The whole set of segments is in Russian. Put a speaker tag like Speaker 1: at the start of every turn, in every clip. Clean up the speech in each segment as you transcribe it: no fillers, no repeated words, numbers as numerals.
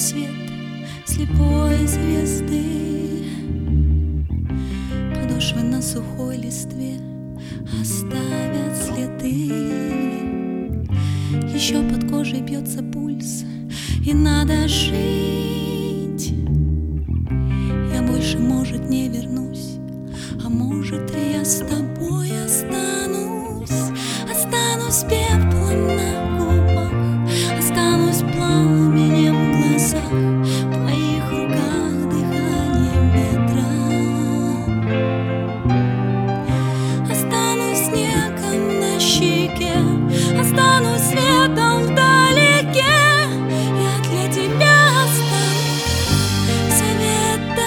Speaker 1: свет слепой звезды. Подошвы на сухой листве оставят следы. Еще под кожей бьется пульс, и надо жить. Я больше, может, не вернусь, а может, и я с тобой останусь. Останусь пеплом на губах, останусь пламенем в глазах, в твоих руках дыханием ветра. Останусь снегом на щеке, останусь светом вдалеке. Я для тебя останусь советом.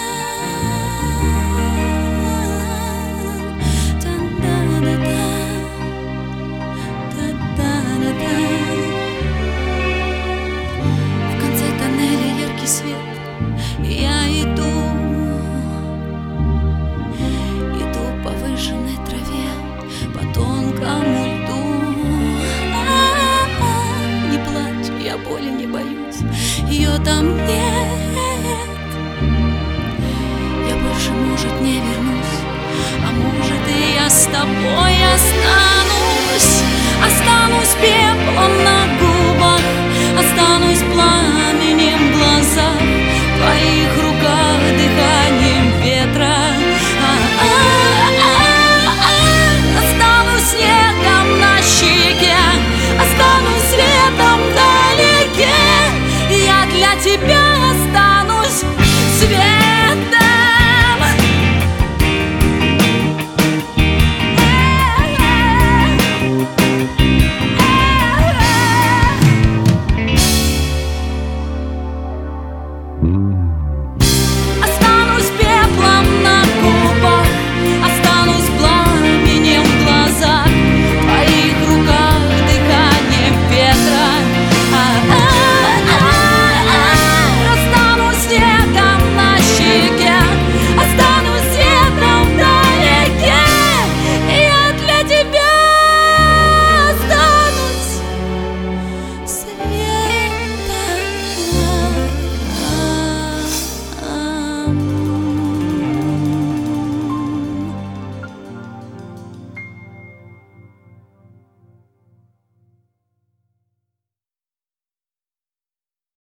Speaker 1: В конце тоннеля яркий свет, и я иду по выжженной траве, по тонкому льду. Не плачь, я боли не боюсь, ее там нет. Я больше, может, не вернусь, а может, и я с тобой останусь. Останусь пеплом на